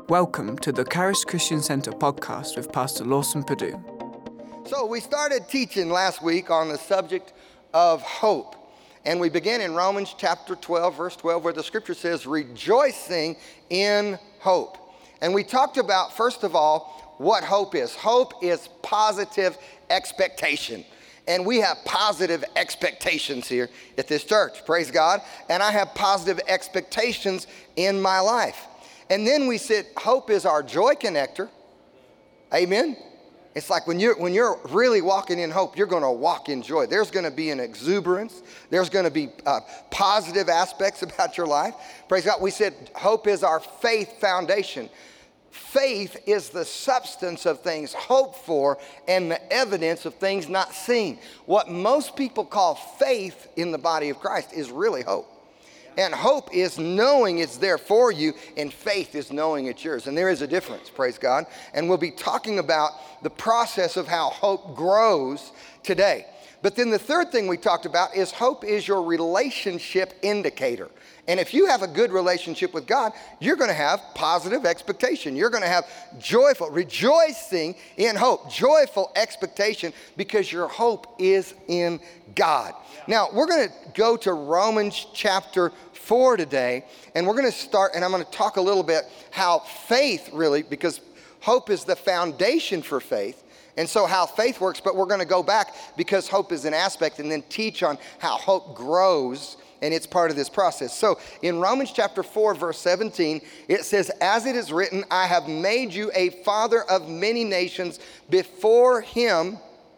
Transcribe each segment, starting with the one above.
Welcome to the Charis Christian Center podcast with Pastor Lawson Perdue. So we started teaching last week on the subject of hope. And we began in Romans chapter 12, verse 12, where the scripture says, rejoicing in hope. And we talked about, first of all, what hope is. Hope is positive expectation. And we have positive expectations here at this church, praise God. And I have positive expectations in my life. And then we said, hope is our joy connector. Amen. It's like when you're really walking in hope, you're going to walk in joy. There's going to be an exuberance. There's going to be positive aspects about your life. Praise God. We said hope is our faith foundation. Faith is the substance of things hoped for and the evidence of things not seen. What most people call faith in the body of Christ is really hope. And hope is knowing it's there for you, and faith is knowing it's yours. And there is a difference, praise God. And we'll be talking about the process of how hope grows today. But then the third thing we talked about is hope is your relationship indicator. And if you have a good relationship with God, you're going to have positive expectation. You're going to have joyful, rejoicing in hope, joyful expectation, because your hope is in God. Now, we're going to go to Romans chapter 4 today, and we're going to start, and I'm going to talk a little bit how faith really, because hope is the foundation for faith, and so how faith works, but we're going to go back because hope is an aspect and then teach on how hope grows, and it's part of this process. So in Romans chapter 4, verse 17, it says, as it is written, I have made you a father of many nations before him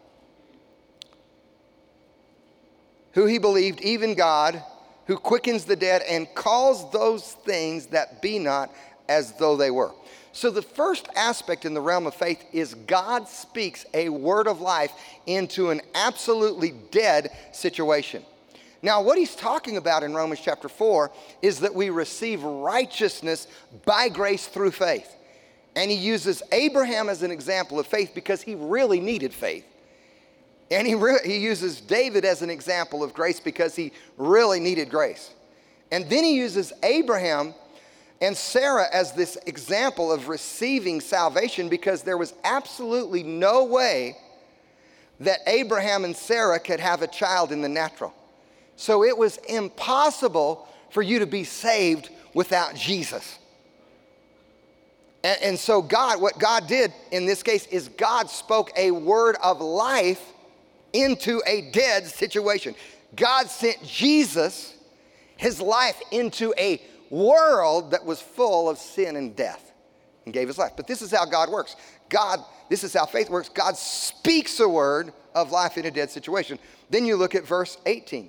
who he believed, even God, who quickens the dead and calls those things that be not as though they were. So the first aspect in the realm of faith is God speaks a word of life into an absolutely dead situation. Now, what he's talking about in Romans chapter 4 is that we receive righteousness by grace through faith. And he uses Abraham as an example of faith because he really needed faith. And he uses David as an example of grace because he really needed grace. And then he uses Abraham and Sarah as this example of receiving salvation because there was absolutely no way that Abraham and Sarah could have a child in the natural. So it was impossible for you to be saved without Jesus. And so what God did in this case is God spoke a word of life into a dead situation. God sent Jesus, his life, into a world that was full of sin and death and gave his life. But this is how God works. This is how faith works. God speaks a word of life in a dead situation. Then you look at verse 18.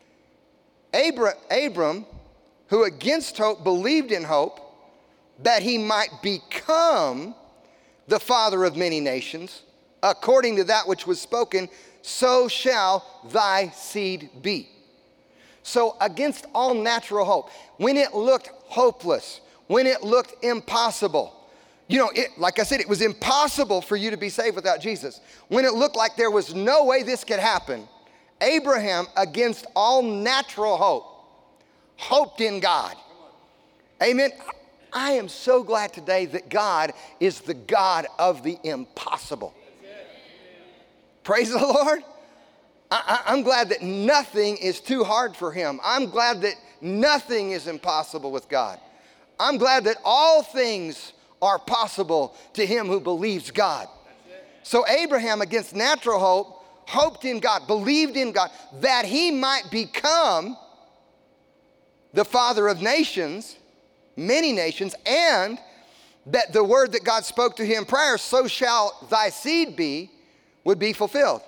Abram, who against hope believed in hope, that he might become the father of many nations, according to that which was spoken, so shall thy seed be. So against all natural hope, when it looked hopeless, when it looked impossible, like I said, it was impossible for you to be saved without Jesus. When it looked like there was no way this could happen, Abraham, against all natural hope, hoped in God. Amen. I am so glad today that God is the God of the impossible. Praise the Lord. I'm glad that nothing is too hard for him. I'm glad that nothing is impossible with God. I'm glad that all things are possible to him who believes God. So Abraham, against natural hope, hoped in God, believed in God, that he might become the father of nations, many nations, and that the word that God spoke to him prior, so shall thy seed be, would be fulfilled.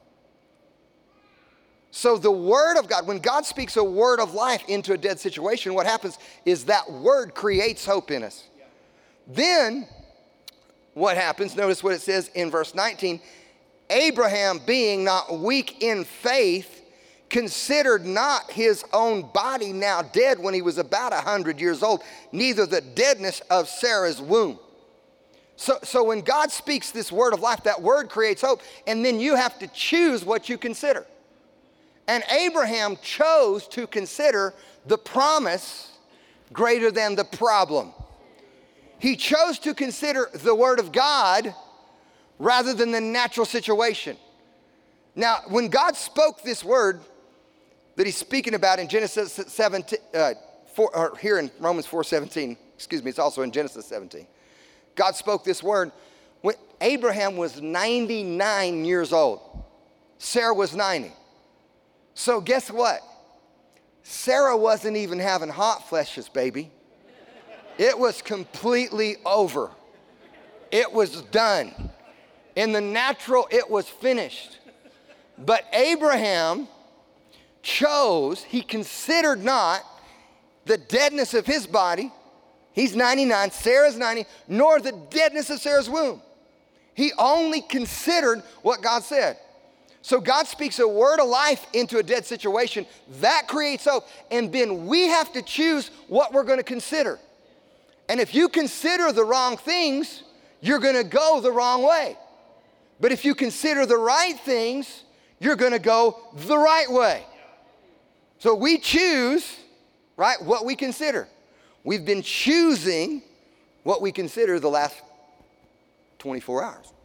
So the word of God, when God speaks a word of life into a dead situation, what happens is that word creates hope in us. Yeah. Then what happens, notice what it says in verse 19, Abraham being not weak in faith, considered not his own body now dead when he was about 100 years old, neither the deadness of Sarah's womb. So when God speaks this word of life, that word creates hope, and then you have to choose what you consider. And Abraham chose to consider the promise greater than the problem. He chose to consider the Word of God rather than the natural situation. Now, when God spoke this word that he's speaking about in Genesis 17, or here in Romans 4:17, it's also in Genesis 17. God spoke this word when Abraham was 99 years old. Sarah was 90. So guess what? Sarah wasn't even having hot flashes, baby. It was completely over. It was done. In the natural, it was finished. But Abraham chose, he considered not the deadness of his body. He's 99, Sarah's 90, nor the deadness of Sarah's womb. He only considered what God said. So God speaks a word of life into a dead situation. That creates hope. And then we have to choose what we're going to consider. And if you consider the wrong things, you're going to go the wrong way. But if you consider the right things, you're going to go the right way. So we choose, right, what we consider. We've been choosing what we consider the last 24 hours.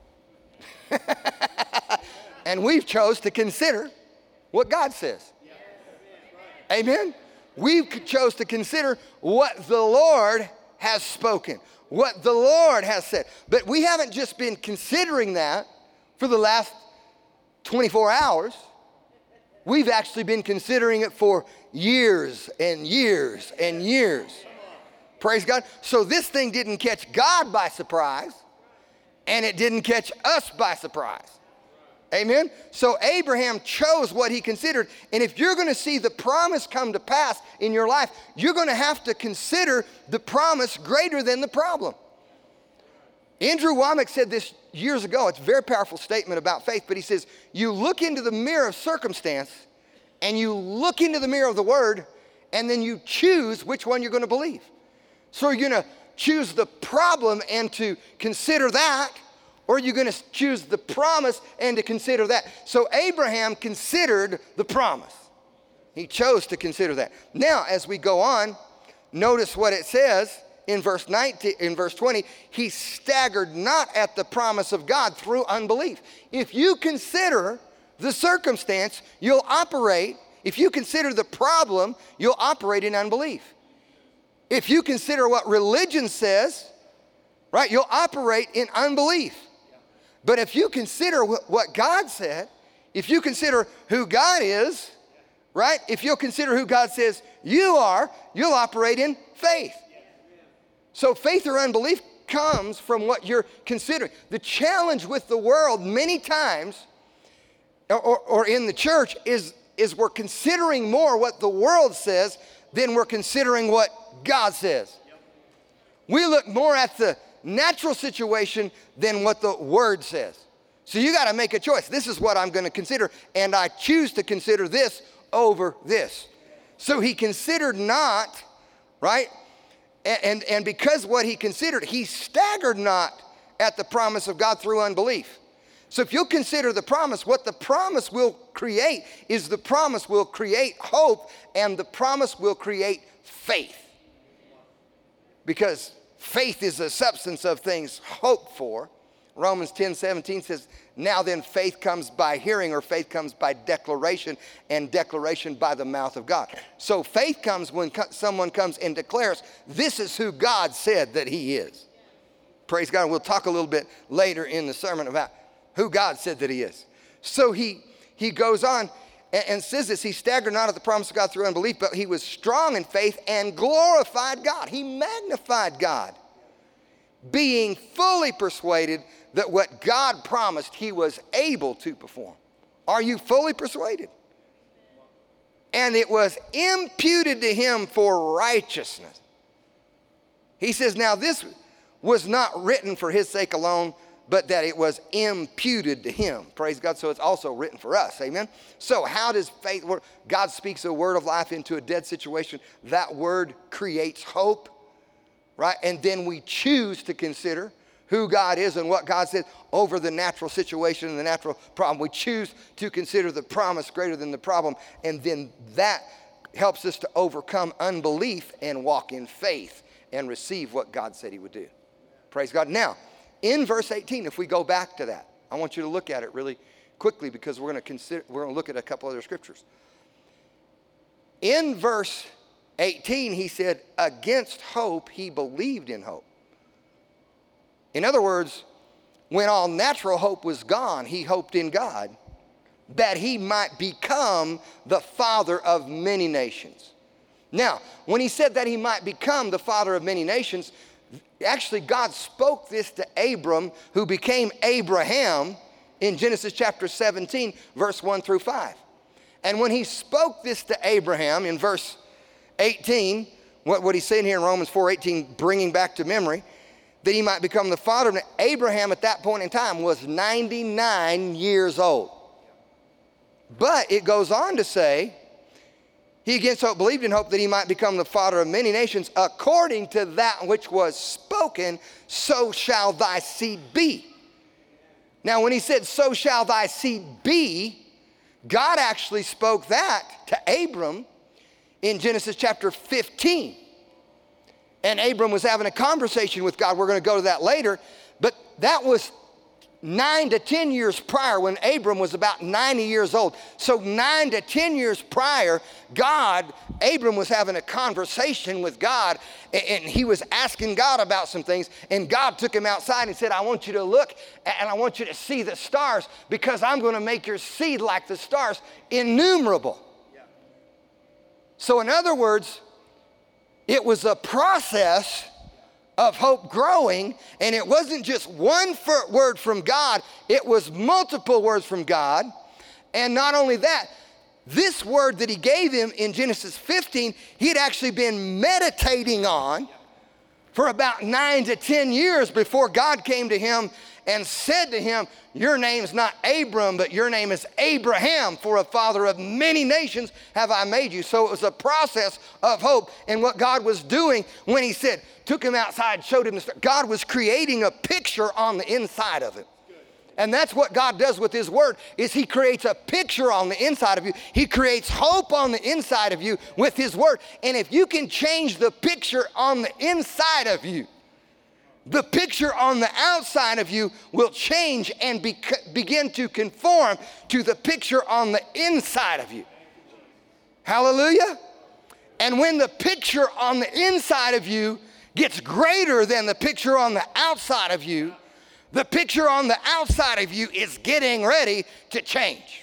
And we've chose to consider what God says. Amen? We've chose to consider what the Lord has spoken, what the Lord has said. But we haven't just been considering that for the last 24 hours. We've actually been considering it for years and years and years. Praise God. So this thing didn't catch God by surprise, and it didn't catch us by surprise. Amen? So Abraham chose what he considered. And if you're going to see the promise come to pass in your life, you're going to have to consider the promise greater than the problem. Andrew Womack said this years ago. It's a very powerful statement about faith, but he says, you look into the mirror of circumstance, and you look into the mirror of the Word, and then you choose which one you're going to believe. So you're going to choose the problem and to consider that, or are you going to choose the promise and to consider that? So Abraham considered the promise. He chose to consider that. Now, as we go on, notice what it says in verse 20. He staggered not at the promise of God through unbelief. If you consider the circumstance, you'll operate. If you consider the problem, you'll operate in unbelief. If you consider what religion says, right, you'll operate in unbelief. But if you consider what God said, if you consider who God is, right, if you'll consider who God says you are, you'll operate in faith. So faith or unbelief comes from what you're considering. The challenge with the world many times, or in the church, is we're considering more what the world says than we're considering what God says. We look more at the natural situation than what the Word says. So you got to make a choice. This is what I'm going to consider, and I choose to consider this over this. So he considered not, right? And because what he considered, he staggered not at the promise of God through unbelief. So if you'll consider the promise, what the promise will create is the promise will create hope, and the promise will create faith. Because faith is the substance of things hoped for. Romans 10:17 says, now then faith comes by hearing, or faith comes by declaration, and declaration by the mouth of God. So faith comes when someone comes and declares, this is who God said that he is. Praise God. We'll talk a little bit later in the sermon about who God said that he is. So he goes on and says this, he staggered not at the promise of God through unbelief, but he was strong in faith and glorified God. He magnified God, being fully persuaded that what God promised he was able to perform. Are you fully persuaded? And it was imputed to him for righteousness. He says, now this was not written for his sake alone, but that it was imputed to him. Praise God. So it's also written for us. Amen. So how does faith work? God speaks a word of life into a dead situation. That word creates hope, right? And then we choose to consider who God is and what God said over the natural situation and the natural problem. We choose to consider the promise greater than the problem. And then that helps us to overcome unbelief and walk in faith and receive what God said he would do. Praise God. Now, in verse 18, if we go back to that, I want you to look at it really quickly because we're going to look at a couple other scriptures. In verse 18, he said, against hope, he believed in hope. In other words, when all natural hope was gone, he hoped in God that he might become the father of many nations. Now, when he said that he might become the father of many nations, actually God spoke this to Abram, who became Abraham in Genesis chapter 17, verse 1 through 5. And when he spoke this to Abraham in verse 18, what he's saying here in Romans 4:18, bringing back to memory, that he might become the father of Abraham at that point in time was 99 years old. But it goes on to say, he against hope believed in hope that he might become the father of many nations, according to that which was spoken, so shall thy seed be. Now, when he said, so shall thy seed be, God actually spoke that to Abram in Genesis chapter 15. And Abram was having a conversation with God. We're going to go to that later. But that was 9 to 10 years prior, when Abram was about 90 years old. So 9 to 10 years prior, Abram was having a conversation with God, and he was asking God about some things, and God took him outside and said, I want you to look, and I want you to see the stars, because I'm going to make your seed like the stars, innumerable. Yeah. So in other words, it was a process of hope growing, and it wasn't just one word from God, it was multiple words from God. And not only that, this word that he gave him in Genesis 15, he had actually been meditating on for about 9 to 10 years before God came to him and said to him, your name's not Abram, but your name is Abraham, for a father of many nations have I made you. So it was a process of hope. And what God was doing when he said, took him outside, showed him the stars, God was creating a picture on the inside of him. And that's what God does with his word, is he creates a picture on the inside of you. He creates hope on the inside of you with his word. And if you can change the picture on the inside of you, the picture on the outside of you will change and begin to conform to the picture on the inside of you. Hallelujah. And when the picture on the inside of you gets greater than the picture on the outside of you, the picture on the outside of you is getting ready to change.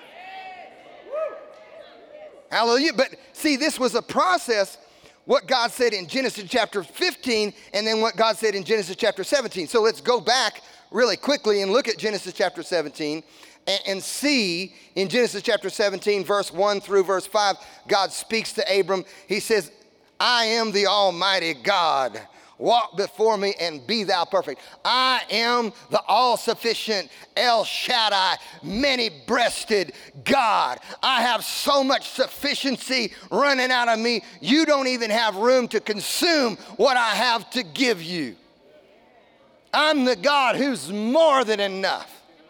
Amen. Hallelujah. But see, this was a process, what God said in Genesis chapter 15, and then what God said in Genesis chapter 17. So let's go back really quickly and look at Genesis chapter 17 and see in Genesis chapter 17, verse 1 through verse 5, God speaks to Abram. He says, I am the Almighty God. Walk before me and be thou perfect. I am the all-sufficient El Shaddai, many-breasted God. I have so much sufficiency running out of me, you don't even have room to consume what I have to give you. I'm the God who's more than enough.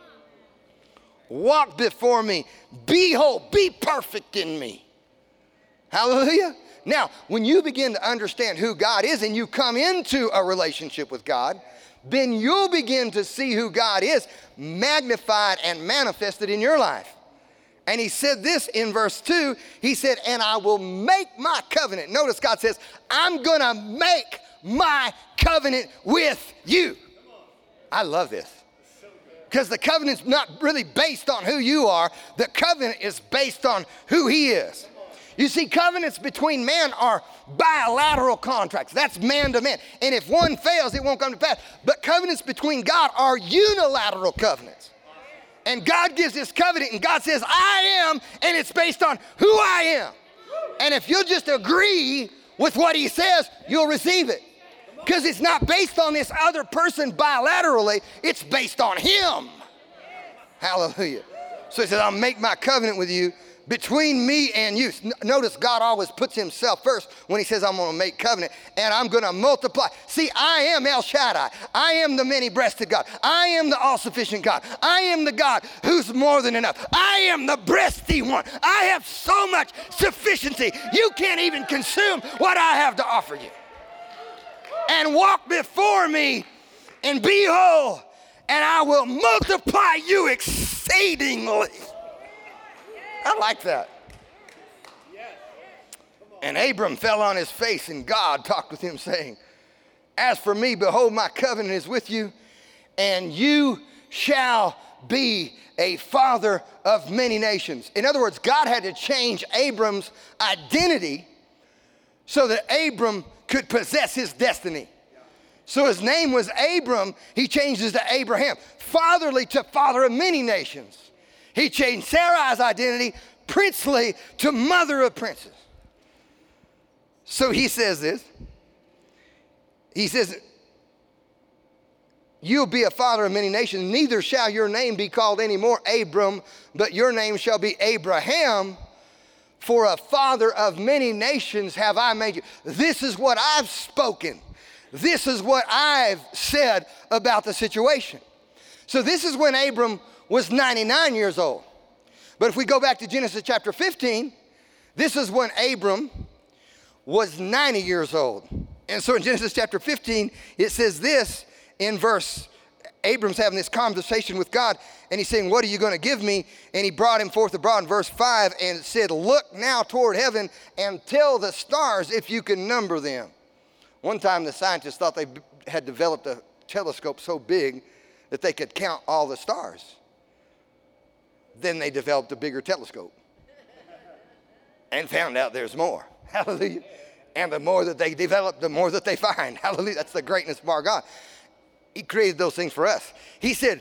Walk before me. Be whole. Be perfect in me. Hallelujah. Now, when you begin to understand who God is and you come into a relationship with God, then you'll begin to see who God is magnified and manifested in your life. And he said this in verse 2, he said, and I will make my covenant. Notice God says, I'm going to make my covenant with you. I love this. Because the covenant's not really based on who you are. The covenant is based on who he is. You see, covenants between man are bilateral contracts. That's man to man. And if one fails, it won't come to pass. But covenants between God are unilateral covenants. And God gives this covenant, and God says, I am, and it's based on who I am. And if you'll just agree with what he says, you'll receive it. Because it's not based on this other person bilaterally. It's based on him. Hallelujah. So he says, I'll make my covenant with you between me and you. Notice God always puts himself first when he says, I'm going to make covenant and I'm going to multiply. See, I am El Shaddai. I am the many-breasted God. I am the all-sufficient God. I am the God who's more than enough. I am the breasty one. I have so much sufficiency. You can't even consume what I have to offer you. And walk before me and be whole, and I will multiply you exceedingly. I like that. And Abram fell on his face, and God talked with him, saying, as for me, behold, my covenant is with you, and you shall be a father of many nations. In other words, God had to change Abram's identity so that Abram could possess his destiny. So his name was Abram. He changes to Abraham. Fatherly to father of many nations. He changed Sarai's identity, princely to mother of princes. So he says this. He says, you'll be a father of many nations. Neither shall your name be called anymore Abram, but your name shall be Abraham. For a father of many nations have I made you. This is what I've spoken. This is what I've said about the situation. So this is when Abram was 99 years old. But if we go back to Genesis chapter 15, this is when Abram was 90 years old. And so in Genesis chapter 15, it says this in verse, Abram's having this conversation with God, and he's saying, what are you going to give me? And he brought him forth abroad in verse 5 and said, look now toward heaven and tell the stars if you can number them. One time the scientists thought they had developed a telescope so big that they could count all the stars. Then they developed a bigger telescope and found out there's more. Hallelujah. And the more that they develop, the more that they find. Hallelujah. That's the greatness of our God. He created those things for us. He said,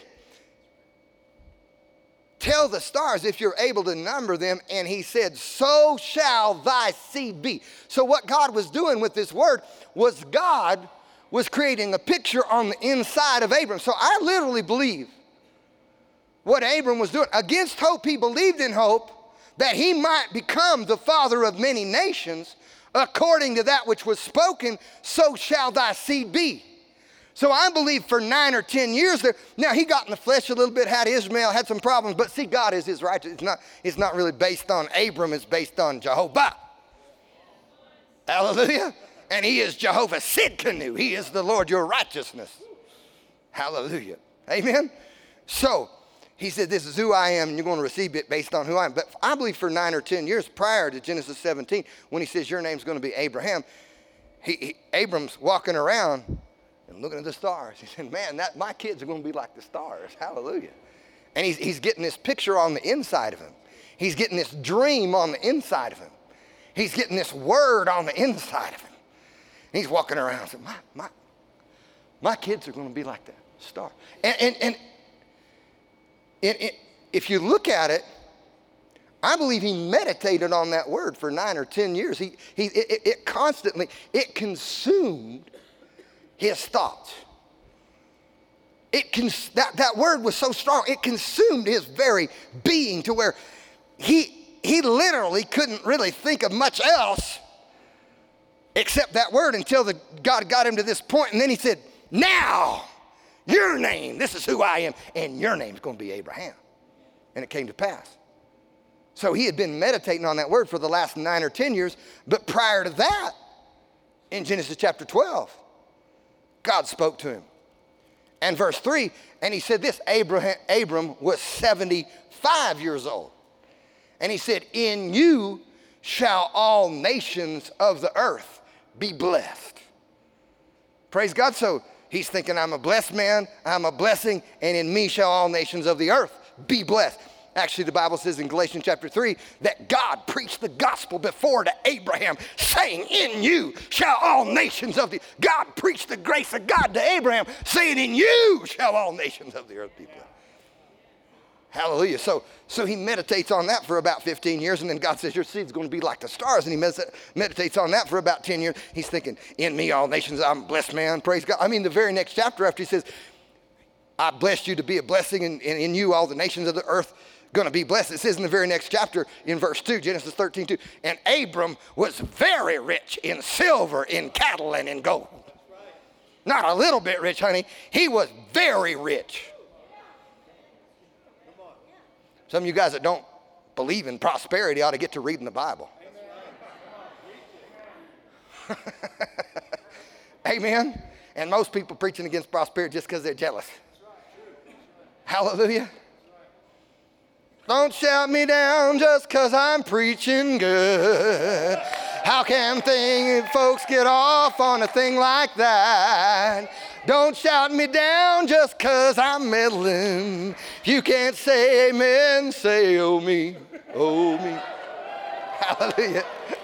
tell the stars if you're able to number them. And he said, so shall thy seed be. So what God was doing with this word was God was creating a picture on the inside of Abram. So I literally believe what Abram was doing. Against hope, he believed in hope that he might become the father of many nations. According to that which was spoken, so shall thy seed be. So I believe for 9 or 10 years there. Now he got in the flesh a little bit, had Ishmael, had some problems, but see, God is his righteousness. It's not really based on Abram, it's based on Jehovah. Hallelujah. And he is Jehovah Sidkenu. He is the Lord your righteousness. Hallelujah. Amen. So he said, this is who I am, and you're going to receive it based on who I am. But I believe for 9 or 10 years prior to Genesis 17, when he says your name's going to be Abraham, Abram's walking around and looking at the stars. He said, man, my kids are going to be like the stars. Hallelujah. And he's getting this picture on the inside of him. He's getting this dream on the inside of him. He's getting this word on the inside of him. And he's walking around and saying, my kids are going to be like that star. And if you look at it, I believe he meditated on that word for 9 or 10 years. It constantly consumed his thoughts. That word was so strong, it consumed his very being to where he literally couldn't really think of much else except that word until God got him to this point. And then he said, now, your name, this is who I am, and your name's going to be Abraham. And it came to pass. So he had been meditating on that word for the last 9 or 10 years, but prior to that, in Genesis chapter 12, God spoke to him. And verse 3, and he said this, Abram was 75 years old. And he said, in you shall all nations of the earth be blessed. Praise God. So he's thinking, I'm a blessed man, I'm a blessing, and in me shall all nations of the earth be blessed. Actually, the Bible says in Galatians chapter 3 that God preached the gospel before to Abraham, saying, in you shall all nations of the earth. God preached the grace of God to Abraham, saying, in you shall all nations of the earth be blessed. Hallelujah. So he meditates on that for about 15 years, and then God says, your seed's going to be like the stars. And he meditates on that for about 10 years. He's thinking, in me all nations, I'm a blessed man. Praise God. I mean, the very next chapter after he says, I blessed you to be a blessing, and in you all the nations of the earth going to be blessed. It says in the very next chapter in verse 2, Genesis 13:2, and Abram was very rich in silver, in cattle, and in gold. Not a little bit rich, honey. He was very rich. Some of you guys that don't believe in prosperity ought to get to reading the Bible. Amen. And most people preaching against prosperity just because they're jealous. Hallelujah. Don't shout me down just because I'm preaching good. How can folks get off on a thing like that? Don't shout me down just because I'm meddling. If you can't say amen, say oh me, oh me. Hallelujah.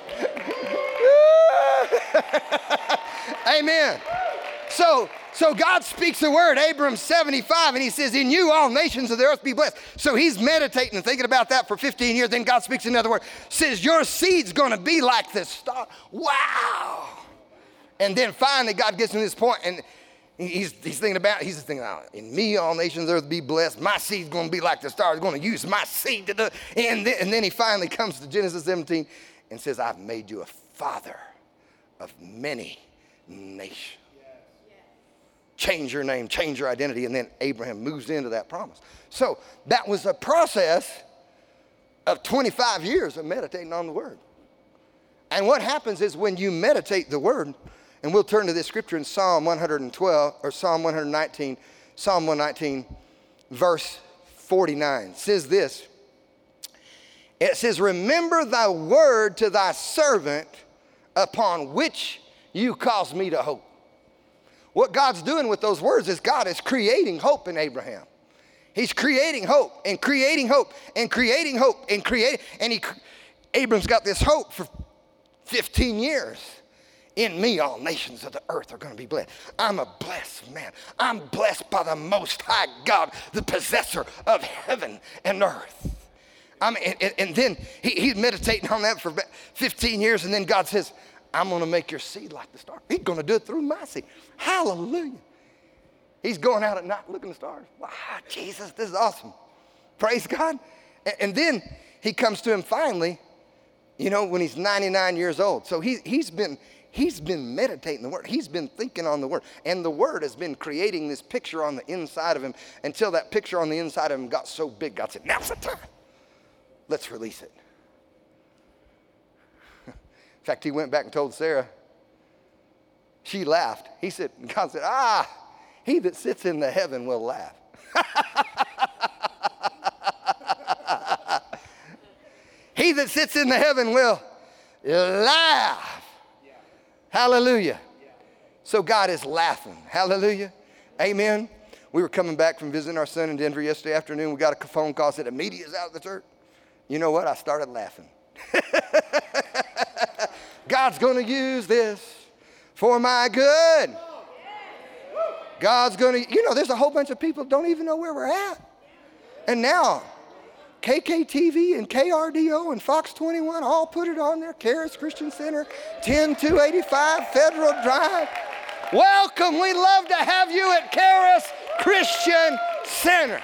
Amen. So God speaks a word. Abram's 75, and he says, in you all nations of the earth be blessed. So he's meditating and thinking about that for 15 years. Then God speaks another word. Says, your seed's going to be like the star. Wow. And then finally God gets to this point, and he's thinking, in me all nations of the earth be blessed. My seed's going to be like the stars. Going to use my seed to do. And then he finally comes to Genesis 17 and says, I've made you a father of many nations. Change your name, change your identity, and then Abraham moves into that promise. So that was a process of 25 years of meditating on the word. And what happens is when you meditate the word, and we'll turn to this scripture in Psalm 112, or Psalm 119, Psalm 119, verse 49, says this. It says, remember thy word to thy servant upon which you caused me to hope. What God's doing with those words is God is creating hope in Abraham. He's creating hope and creating hope and creating hope and creating. And Abram's got this hope for 15 years. In me, all nations of the earth are going to be blessed. I'm a blessed man. I'm blessed by the Most High God, the possessor of heaven and earth. And then he's meditating on that for 15 years. And then God says, I'm going to make your seed like the stars. He's going to do it through my seed. Hallelujah. He's going out at night looking at the stars. Wow, Jesus, this is awesome. Praise God. And then he comes to him finally, when he's 99 years old. So he's been meditating the word. He's been thinking on the word. And the word has been creating this picture on the inside of him until that picture on the inside of him got so big, God said, now's the time. Let's release it. In fact, he went back and told Sarah. She laughed. God said, he that sits in the heaven will laugh. He that sits in the heaven will laugh. Yeah. Hallelujah. Yeah. So God is laughing. Hallelujah. Amen. We were coming back from visiting our son in Denver yesterday afternoon. We got a phone call, said, Amedia's out of the church. You know what? I started laughing. God's going to use this for my good. God's going to, there's a whole bunch of people that don't even know where we're at. And now, KKTV and KRDO and Fox 21 all put it on there. Charis Christian Center, 10285 Federal Drive. Welcome. We'd love to have you at Charis Christian Center.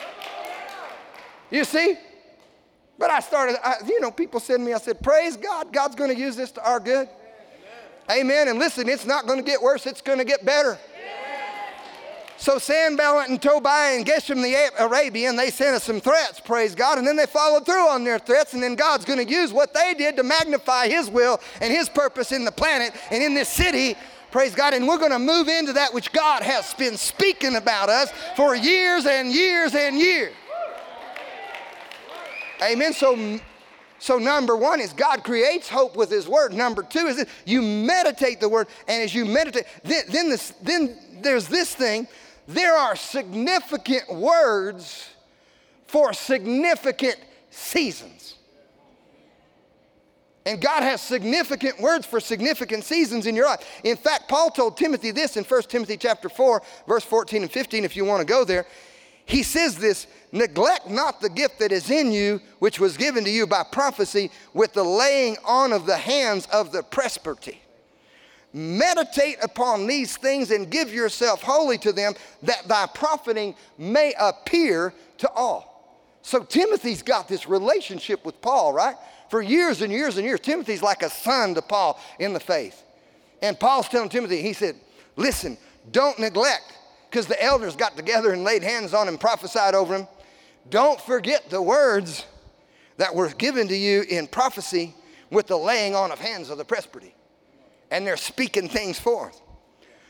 You see? But I started, people said to me, I said, praise God, God's going to use this to our good. Amen. And listen, it's not going to get worse, it's going to get better. So Sanballat and Tobiah and Geshem the Arabian, they sent us some threats, praise God, and then they followed through on their threats, and then God's going to use what they did to magnify his will and his purpose in the planet and in this city, praise God, and we're going to move into that which God has been speaking about us for years and years and years. Amen. So number one is God creates hope with his word. Number two is that you meditate the word, and as you meditate, then there's this thing. There are significant words for significant seasons. And God has significant words for significant seasons in your life. In fact, Paul told Timothy this in 1 Timothy chapter 4, verse 14 and 15, if you want to go there. He says this, neglect not the gift that is in you, which was given to you by prophecy with the laying on of the hands of the presbytery. Meditate upon these things and give yourself wholly to them, that thy profiting may appear to all. So Timothy's got this relationship with Paul, right? For years and years and years. Timothy's like a son to Paul in the faith. And Paul's telling Timothy, he said, listen, don't neglect, because the elders got together and laid hands on him, prophesied over him. Don't forget the words that were given to you in prophecy with the laying on of hands of the presbytery. And they're speaking things forth.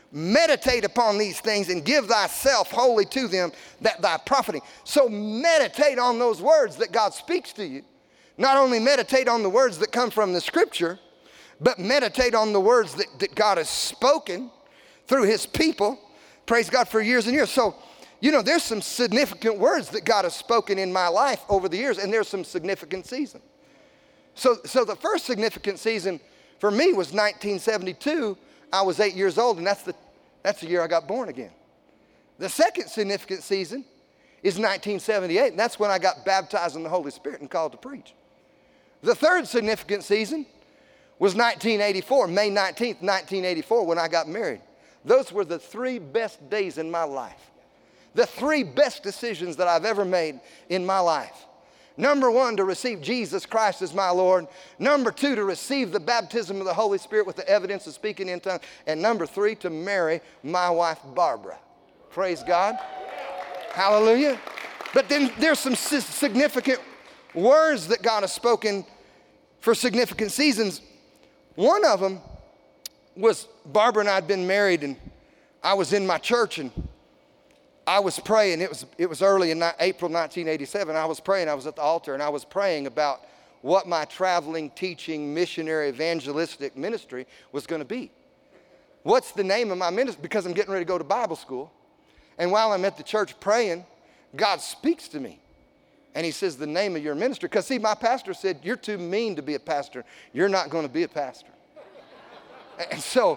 Meditate upon these things and give thyself wholly to them that thy profiting. So meditate on those words that God speaks to you. Not only meditate on the words that come from the scripture, but meditate on the words that God has spoken through his people. Praise God, for years and years. So, there's some significant words that God has spoken in my life over the years, and there's some significant seasons. So the first significant season for me was 1972. I was 8 years old, and that's the year I got born again. The second significant season is 1978, and that's when I got baptized in the Holy Spirit and called to preach. The third significant season was 1984, May 19th, 1984, when I got married. Those were the 3 best days in my life. The 3 best decisions that I've ever made in my life. Number 1, to receive Jesus Christ as my Lord. Number 2, to receive the baptism of the Holy Spirit with the evidence of speaking in tongues. And number 3, to marry my wife, Barbara. Praise God. Hallelujah. But then there's some significant words that God has spoken for significant seasons. One of them was Barbara and I had been married, and I was in my church, and I was praying. It was early in April 1987. I was praying. I was at the altar, and I was praying about what my traveling, teaching, missionary, evangelistic ministry was going to be. What's the name of my ministry? Because I'm getting ready to go to Bible school. And while I'm at the church praying, God speaks to me. And he says, the name of your ministry. Because, see, my pastor said, you're too mean to be a pastor. You're not going to be a pastor. And so,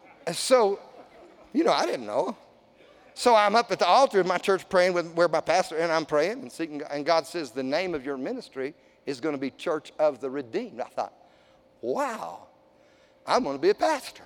I didn't know. So I'm up at the altar in my church praying where my pastor, and I'm praying and seeking, and God says, the name of your ministry is going to be Church of the Redeemed. I thought, wow, I'm going to be a pastor,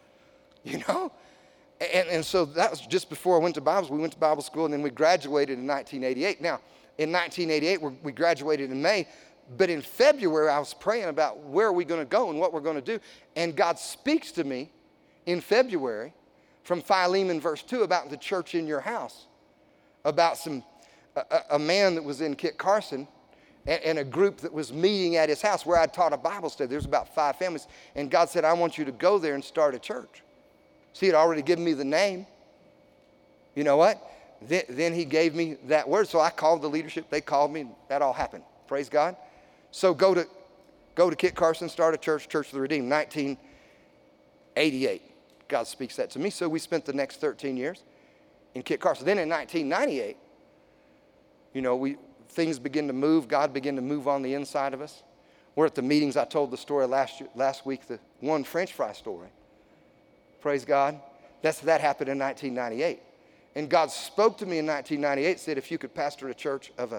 And so that was just before I went to Bible school. We went to Bible school, and then we graduated in 1988. Now, in 1988, we graduated in May, but in February, I was praying about where are we going to go and what we're going to do, and God speaks to me in February from Philemon verse 2 about the church in your house, about a man that was in Kit Carson and a group that was meeting at his house where I taught a Bible study. There's about 5 families, and God said, I want you to go there and start a church. See, he had already given me the name. You know what? Then he gave me that word, so I called the leadership. They called me. That all happened. Praise God. So go to Kit Carson, start a church, Church of the Redeemed, 1988. God speaks that to me. So we spent the next 13 years in Kit Carson. Then in 1998, things begin to move. God began to move on the inside of us. We're at the meetings. I told the story last week, the one French fry story. Praise God. That happened in 1998. And God spoke to me in 1998, said if you could pastor a church of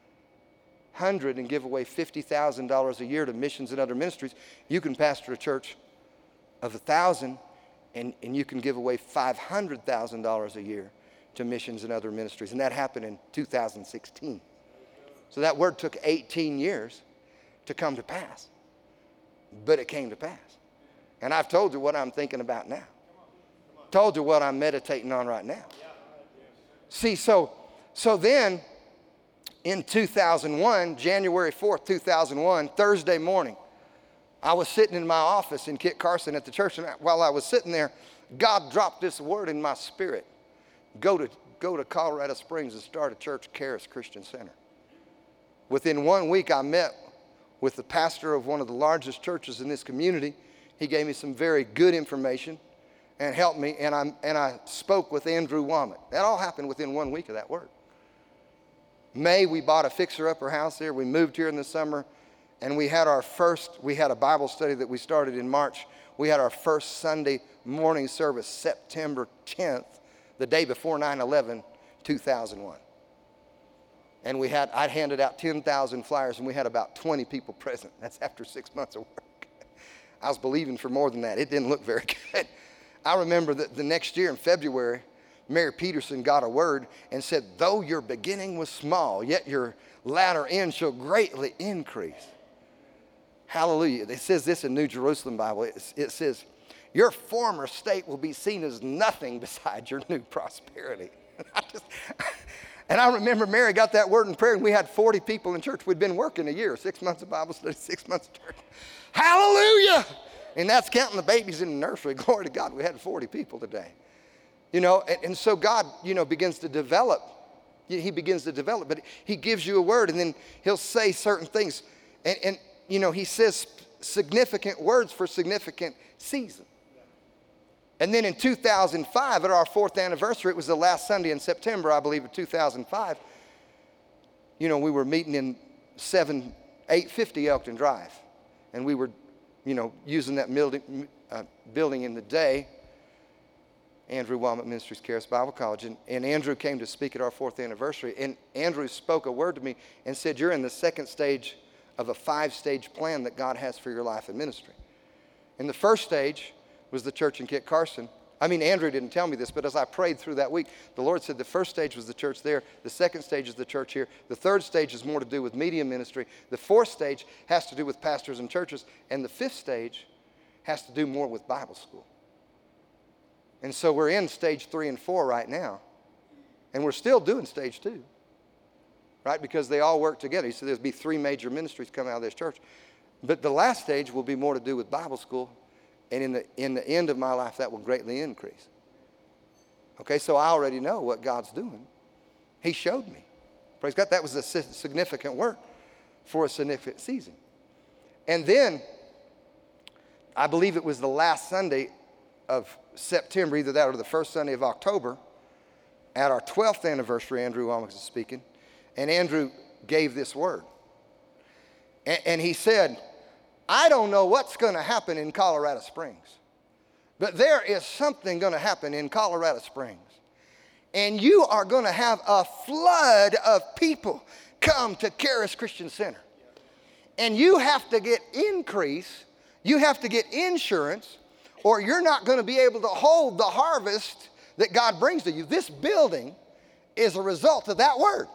100 and give away $50,000 a year to missions and other ministries, you can pastor a church of 1,000 and you can give away $500,000 a year to missions and other ministries. And that happened in 2016. So that word took 18 years to come to pass. But it came to pass. And I've told you what I'm thinking about now. Told you what I'm meditating on right now. See, so then in 2001, January 4th, 2001, Thursday morning, I was sitting in my office in Kit Carson at the church, and while I was sitting there, God dropped this word in my spirit. Go to Colorado Springs and start a church, Charis Christian Center. Within 1 week, I met with the pastor of one of the largest churches in this community. He gave me some very good information and helped me, and I spoke with Andrew Womack. That all happened within 1 week of that word. May, we bought a fixer-upper house there. We moved here in the summer, and we had a Bible study that we started in March. We had our first Sunday morning service, September 10th, the day before 9/11, 2001. And I'd handed out 10,000 flyers, and we had about 20 people present. That's after 6 months of work. I was believing for more than that. It didn't look very good. I remember that the next year in February, Mary Peterson got a word and said, though your beginning was small, yet your latter end shall greatly increase. Hallelujah. It says this in New Jerusalem Bible. It says, your former state will be seen as nothing beside your new prosperity. And I remember Mary got that word in prayer, and we had 40 people in church. We'd been working a year, 6 months of Bible study, 6 months of church. Hallelujah! And that's counting the babies in the nursery. Glory to God, we had 40 people today. And so God, begins to develop. He begins to develop, but he gives you a word, and then he'll say certain things. And he says significant words for significant season. And then in 2005, at our 4th anniversary, it was the last Sunday in September, I believe, of 2005, we were meeting in 850 Elkton Drive. And we were, using that building in the day, Andrew Wommack Ministries, Charis Bible College. And Andrew came to speak at our 4th anniversary. And Andrew spoke a word to me and said, you're in the 2nd stage of a 5-stage plan that God has for your life and ministry. And the first stage was the church in Kit Carson. Andrew didn't tell me this, but as I prayed through that week, the Lord said the first stage was the church there. The 2nd stage is the church here. The 3rd stage is more to do with media ministry. The 4th stage has to do with pastors and churches. And the 5th stage has to do more with Bible school. And so we're in stage 3 and 4 right now. And we're still doing stage 2. Right? Because they all work together. He said there'll be 3 major ministries coming out of this church. But the last stage will be more to do with Bible school. And in the end of my life, that will greatly increase. Okay, so I already know what God's doing. He showed me. Praise God. That was a significant work for a significant season. And then, I believe it was the last Sunday of September, either that or the first Sunday of October, at our 12th anniversary, Andrew Wommack was speaking, and Andrew gave this word. And he said, I don't know what's going to happen in Colorado Springs, but there is something going to happen in Colorado Springs. And you are going to have a flood of people come to Charis Christian Center. And you have to get increase, you have to get insurance, or you're not going to be able to hold the harvest that God brings to you. This building is a result of that word.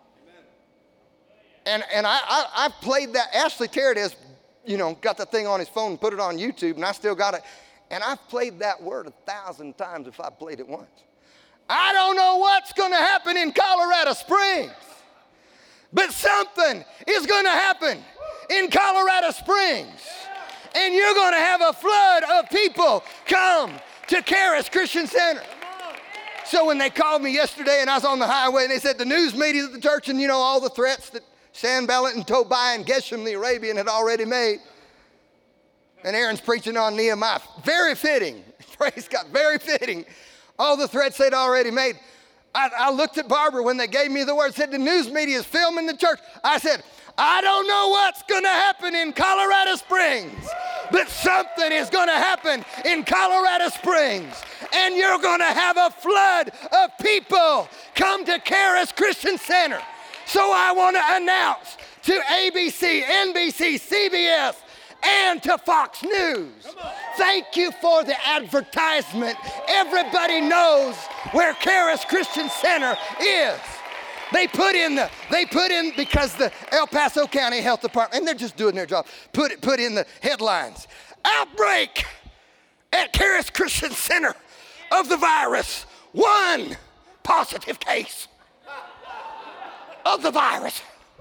And I've played that. Ashley Terrett has, got the thing on his phone and put it on YouTube, and I still got it. And I've played that word 1,000 times if I played it once. I don't know what's going to happen in Colorado Springs, but something is going to happen in Colorado Springs. And you're going to have a flood of people come to Charis Christian Center. So when they called me yesterday and I was on the highway and they said the news media at the church and all the threats that Sanballat and Tobiah and Geshem the Arabian had already made. And Aaron's preaching on Nehemiah. Very fitting. Praise God. Very fitting. All the threats they'd already made. I looked at Barbara when they gave me the word, said the news media is filming the church. I said, I don't know what's going to happen in Colorado Springs, but something is going to happen in Colorado Springs. And you're going to have a flood of people come to Charis Christian Center. So I want to announce to ABC, NBC, CBS, and to Fox News, thank you for the advertisement. Everybody knows where Charis Christian Center is. They put in because the El Paso County Health Department, and they're just doing their job, put in the headlines. Outbreak at Charis Christian Center of the virus. 1 positive case of the virus.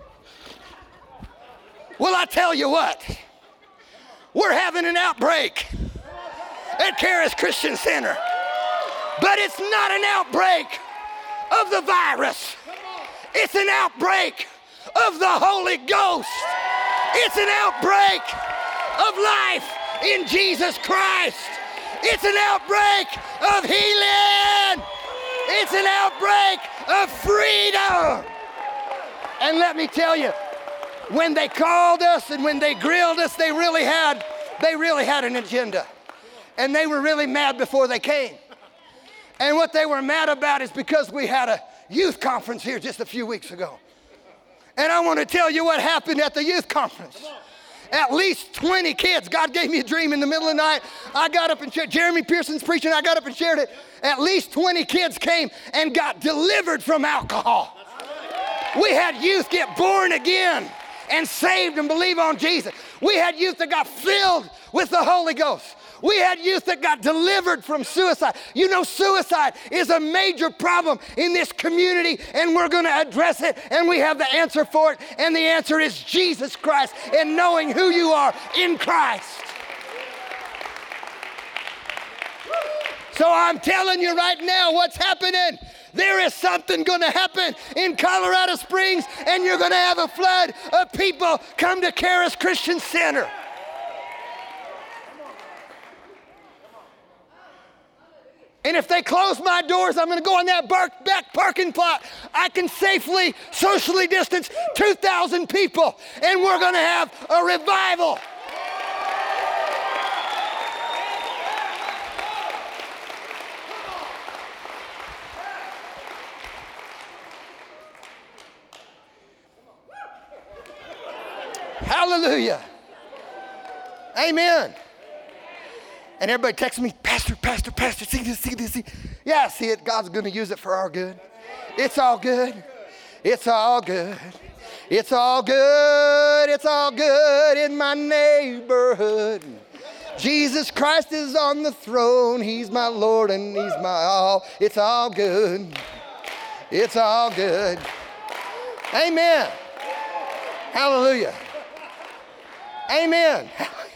Well, I tell you what, we're having an outbreak at Charis Christian Center, but it's not an outbreak of the virus. It's an outbreak of the Holy Ghost. It's an outbreak of life in Jesus Christ. It's an outbreak of healing. It's an outbreak of freedom. And let me tell you, when they called us and when they grilled us, they really had an agenda. And they were really mad before they came. And what they were mad about is because we had a youth conference here just a few weeks ago. And I want to tell you what happened at the youth conference. At least 20 kids. God gave me a dream in the middle of the night. I got up and shared. Jeremy Pearson's preaching. I got up and shared it. At least 20 kids came and got delivered from alcohol. We had youth get born again and saved and believe on Jesus. We had youth that got filled with the Holy Ghost. We had youth that got delivered from suicide. You know, suicide is a major problem in this community, and we're going to address it, and we have the answer for it, and the answer is Jesus Christ and knowing who you are in Christ. So I'm telling you right now what's happening. There is something going to happen in Colorado Springs, and you're going to have a flood of people come to Charis Christian Center. And if they close my doors, I'm going to go in that back parking lot. I can safely, socially distance 2,000 people, and we're going to have a revival. Hallelujah. Amen. And everybody texts me, Pastor, see this. Yeah, I see it. God's going to use it for our good. It's all good. It's all good. It's all good. It's all good in my neighborhood. Jesus Christ is on the throne. He's my Lord and He's my all. It's all good. It's all good. Amen. Hallelujah. Amen.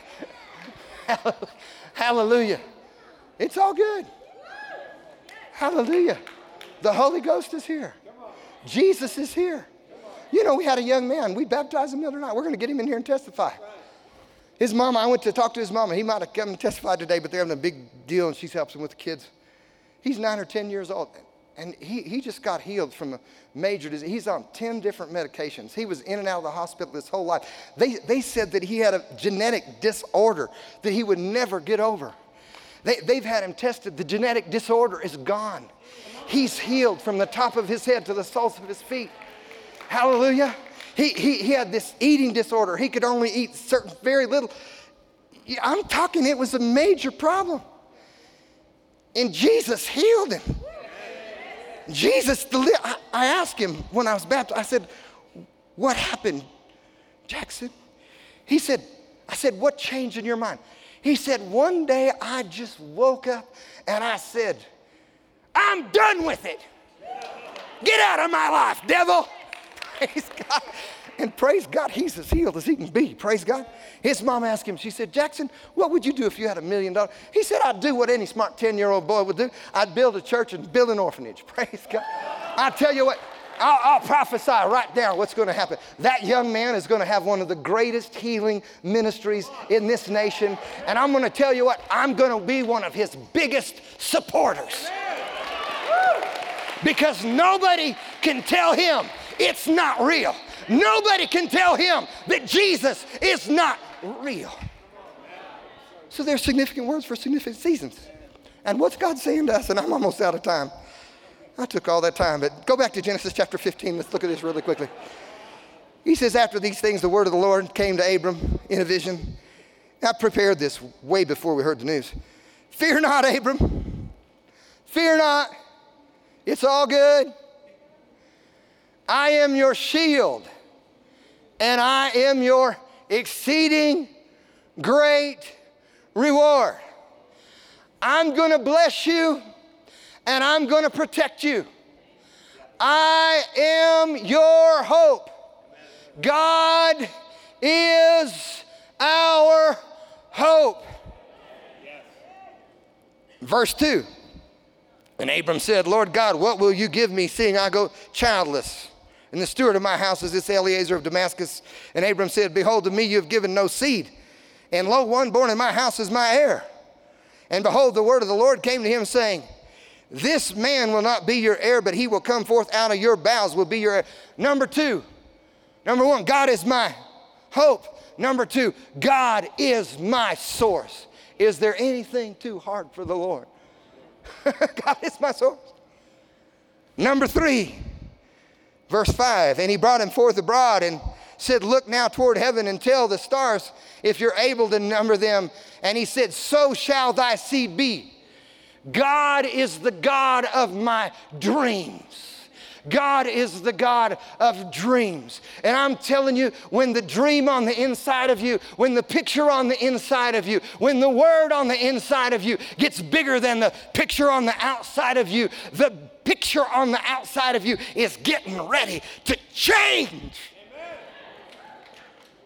Hallelujah. It's all good. Hallelujah. The Holy Ghost is here. Jesus is here. You know, we had a young man. We baptized him the other night. We're going to get him in here and testify. His mama, I went to talk to his mama. He might have come and testified today, but they're having a big deal, and she helps him with the kids. He's 9 or 10 years old, and he just got healed from a major disease. He's on 10 different medications. He was in and out of the hospital his whole life. They said that he had a genetic disorder that he would never get over. They've had him tested. The genetic disorder is gone. He's healed from the top of his head to the soles of his feet. Hallelujah. He had this eating disorder. He could only eat certain, very little. I'm talking, it was a major problem. And Jesus healed him. I asked him when I was baptized, I said, what happened, Jackson? I said, what changed in your mind? He said, one day I just woke up and I said, I'm done with it. Get out of my life, devil. Praise God. And praise God, he's as healed as he can be. Praise God. His mom asked him, she said, Jackson, what would you do if you had $1 million? He said, I'd do what any smart 10-year-old boy would do. I'd build a church and build an orphanage. Praise God. I tell you what, I'll prophesy right now what's going to happen. That young man is going to have one of the greatest healing ministries in this nation. And I'm going to tell you what, I'm going to be one of his biggest supporters. Because nobody can tell him it's not real. Nobody can tell him that Jesus is not real. So there's significant words for significant seasons. And what's God saying to us? And I'm almost out of time. I took all that time, but go back to Genesis chapter 15. Let's look at this really quickly. He says, after these things, the word of the Lord came to Abram in a vision. I prepared this way before we heard the news. Fear not, Abram. Fear not. It's all good. I am your shield, and I am your exceeding great reward. I'm going to bless you, and I'm going to protect you. I am your hope. God is our hope. Verse 2. And Abram said, Lord God, what will you give me, seeing I go childless? And the steward of my house is this Eliezer of Damascus. And Abram said, behold, to me you have given no seed. And lo, one born in my house is my heir. And behold, the word of the Lord came to him, saying, this man will not be your heir, but he will come forth out of your bowels, will be your heir. Number one, God is my hope. Number 2, God is my source. Is there anything too hard for the Lord? God is my source. Number 3, verse 5, and he brought him forth abroad and said, look now toward heaven and tell the stars if you're able to number them. And he said, so shall thy seed be. God is the God of my dreams. God is the God of dreams. And I'm telling you, when the dream on the inside of you, when the picture on the inside of you, when the word on the inside of you gets bigger than the picture on the outside of you, the picture on the outside of you is getting ready to change.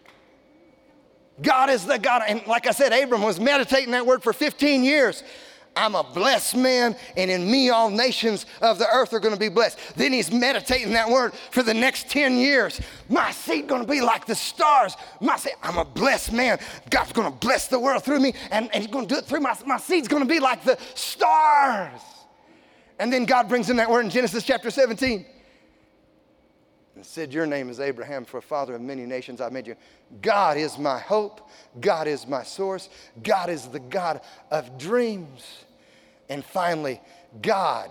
God is the God. And like I said, Abram was meditating that word for 15 years. I'm a blessed man, and in me all nations of the earth are going to be blessed. Then he's meditating that word for the next 10 years. My seed going to be like the stars. I'm a blessed man. God's going to bless the world through me, and he's going to do it through my seed's going to be like the stars. And then God brings in that word in Genesis chapter 17. And said, your name is Abraham, for a father of many nations I made you. God is my hope. God is my source. God is the God of dreams. And finally, God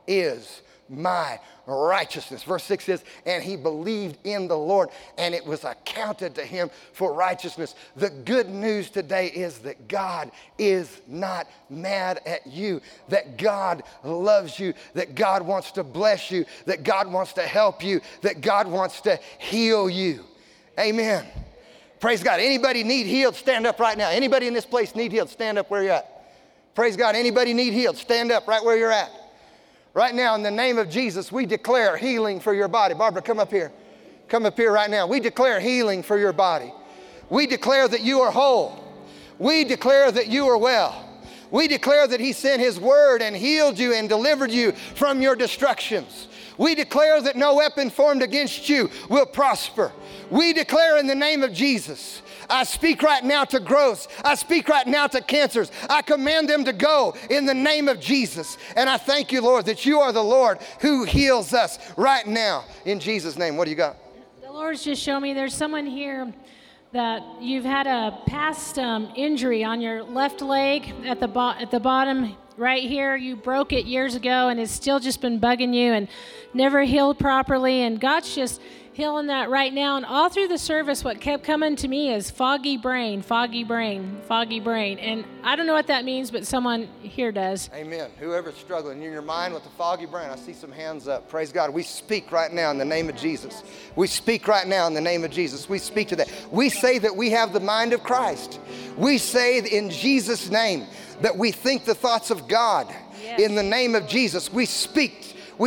is my righteousness. Verse 6 says, and he believed in the Lord, and it was accounted to him for righteousness. The good news today is that God is not mad at you, that God loves you, that God wants to bless you, that God wants to help you, that God wants to heal you. Amen. Praise God. Anybody need healed? Stand up right now. Anybody in this place need healed? Stand up where you're at. Praise God. Anybody need healed? Stand up right where you're at. Right now, in the name of Jesus, we declare healing for your body. Barbara, come up here. Come up here right now. We declare healing for your body. We declare that you are whole. We declare that you are well. We declare that he sent his word and healed you and delivered you from your destructions. We declare that no weapon formed against you will prosper. We declare in the name of Jesus, I speak right now to growths. I speak right now to cancers. I command them to go in the name of Jesus. And I thank you, Lord, that you are the Lord who heals us right now. In Jesus' name, what do you got? The Lord's just showed me there's someone here that you've had a past injury on your left leg at the bottom right here. You broke it years ago, and it's still just been bugging you and never healed properly. And God's just healing that right now. And all through the service, what kept coming to me is foggy brain, foggy brain, foggy brain. And I don't know what that means, but someone here does. Amen. Whoever's struggling in your mind with the foggy brain, I see some hands up. Praise God. We speak right now in the name of Jesus. We speak right now in the name of Jesus. We speak to that. We say that we have the mind of Christ. We say in Jesus' name that we think the thoughts of God. Yes. In the name of Jesus. We speak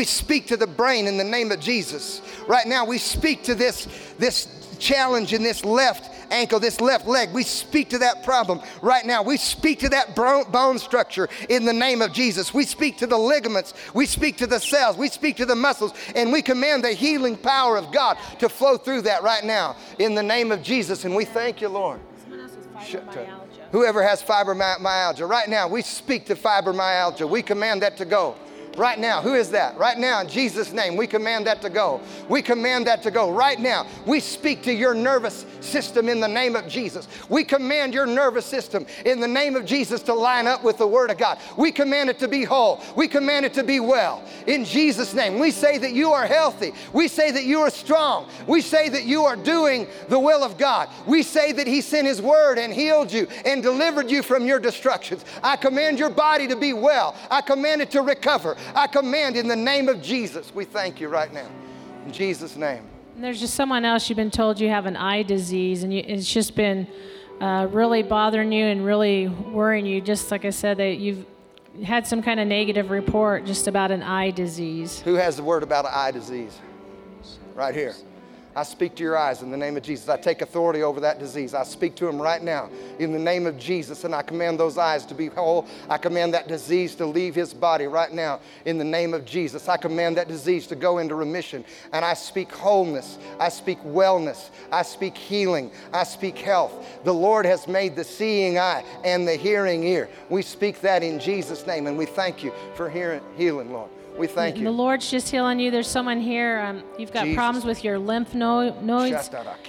to the brain in the name of Jesus. Right now, we speak to this challenge in this left ankle, this left leg. We speak to that problem right now. We speak to that bone structure in the name of Jesus. We speak to the ligaments. We speak to the cells. We speak to the muscles. And we command the healing power of God to flow through that right now in the name of Jesus. And we thank you, Lord. Someone else has fibromyalgia. Whoever has fibromyalgia, right now, we speak to fibromyalgia. We command that to go. Right now, who is that? Right now, in Jesus' name, we command that to go. We command that to go. Right now, we speak to your nervous system in the name of Jesus. We command your nervous system in the name of Jesus to line up with the Word of God. We command it to be whole. We command it to be well. In Jesus' name, we say that you are healthy. We say that you are strong. We say that you are doing the will of God. We say that He sent His Word and healed you and delivered you from your destructions. I command your body to be well. I command it to recover. I command in the name of Jesus. We thank you right now. In Jesus' name. And there's just someone else you've been told you have an eye disease, and it's just been really bothering you and really worrying you. Just like I said, that you've had some kind of negative report just about an eye disease. Who has the word about an eye disease? Right here. I speak to your eyes in the name of Jesus. I take authority over that disease. I speak to them right now in the name of Jesus, and I command those eyes to be whole. I command that disease to leave his body right now in the name of Jesus. I command that disease to go into remission, and I speak wholeness. I speak wellness. I speak healing. I speak health. The Lord has made the seeing eye and the hearing ear. We speak that in Jesus' name, and we thank you for healing, Lord. We thank you. The Lord's just healing you. There's someone here, you've got Jesus. problems with your lymph nodes.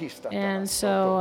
And so,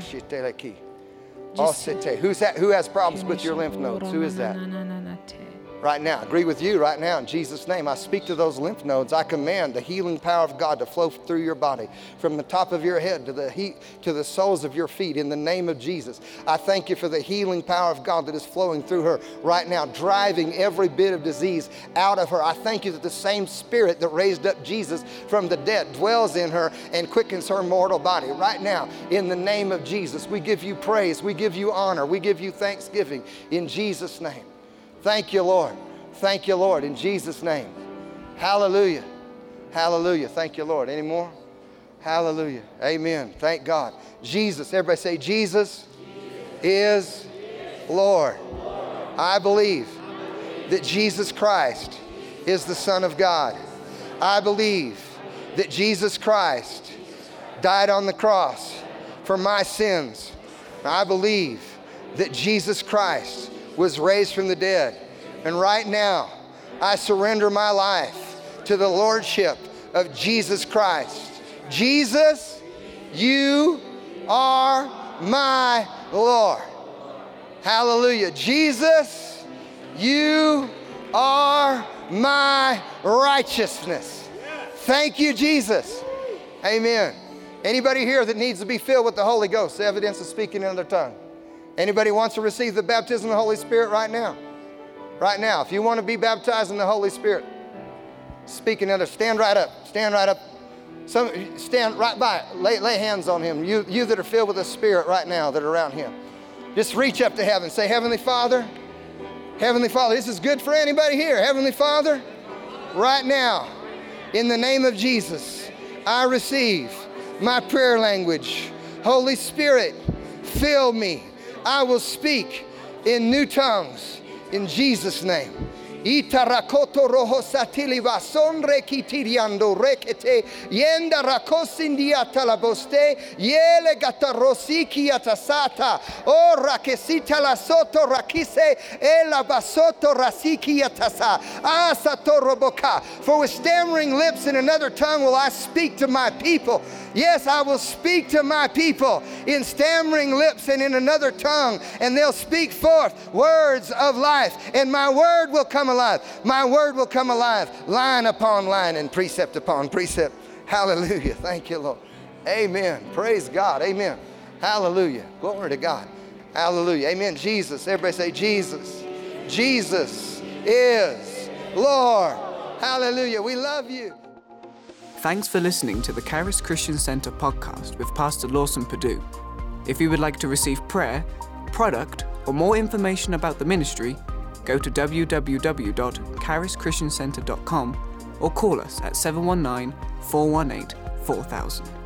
who's that? Who has problems with your lymph nodes? Who is that? Right now, I agree with you right now in Jesus' name. I speak to those lymph nodes. I command the healing power of God to flow through your body from the top of your head to the soles of your feet in the name of Jesus. I thank you for the healing power of God that is flowing through her right now, driving every bit of disease out of her. I thank you that the same Spirit that raised up Jesus from the dead dwells in her and quickens her mortal body right now in the name of Jesus. We give you praise. We give you honor. We give you thanksgiving in Jesus' name. Thank you, Lord. Thank you, Lord, in Jesus' name. Hallelujah. Hallelujah. Thank you, Lord. Any more? Hallelujah. Amen. Thank God. Jesus. Everybody say, Jesus is Lord. I believe that Jesus Christ is the Son of God. I believe that Jesus Christ died on the cross for my sins. I believe that Jesus Christ was raised from the dead. And right now, I surrender my life to the Lordship of Jesus Christ. Jesus, you are my Lord. Hallelujah. Jesus, you are my righteousness. Thank you, Jesus. Amen. Anybody here that needs to be filled with the Holy Ghost, the evidence of speaking in another tongue? Anybody wants to receive the baptism of the Holy Spirit right now? Right now. If you want to be baptized in the Holy Spirit, speak in another, stand right up. Stand right up. Stand right by it. Lay hands on him. You that are filled with the Spirit right now that are around him. Just reach up to heaven. Say, Heavenly Father, this is good for anybody here. Heavenly Father, right now, in the name of Jesus, I receive my prayer language. Holy Spirit, fill me. I will speak in new tongues in Jesus' name. Itarakoto roho satili vasonre kitiriando rekete yenda rakosindia talaboste yele gatarosiki atasata o rakesita la soto rakise ela basoto rasiki atasa asato roboka. For with stammering lips in another tongue will I speak to my people. Yes, I will speak to my people in stammering lips and in another tongue, and they'll speak forth words of life, and my word will come alive. My word will come alive, line upon line and precept upon precept. Hallelujah. Thank you, Lord. Amen. Praise God. Amen. Hallelujah. Glory to God. Hallelujah. Amen. Jesus. Everybody say Jesus. Jesus is Lord. Hallelujah. We love you. Thanks for listening to the Charis Christian Center podcast with Pastor Lawson Perdue. If you would like to receive prayer, product, or more information about the ministry, go to www.charischristiancenter.com or call us at 719-418-4000.